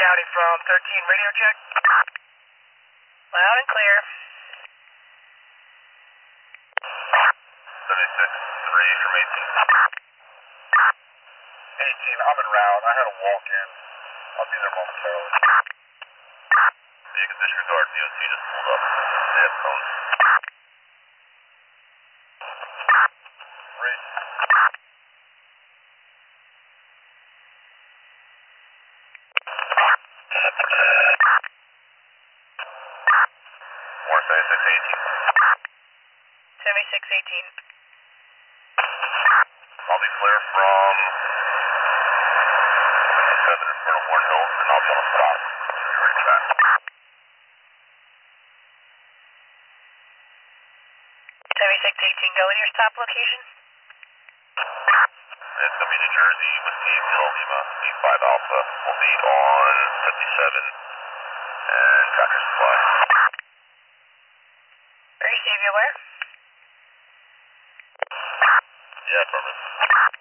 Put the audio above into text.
County from 13, radio check. Loud and clear. 76, 3 from 18. 18, I'm en route. I had a walk-in. I'll be there momentarily. You can disregard. DOT just pulled up. They have phones. Read. More 7618. 18. I'll be clear from 7 in front of Warren Hills, and I'll be on the spot. Right back. 7618, go in your stop location. It's going to be New Jersey, Whiskey, Kilo Lima, B5 Alpha. We'll be on 57 and Tractor Supply. Are you where? Yeah, affirmative.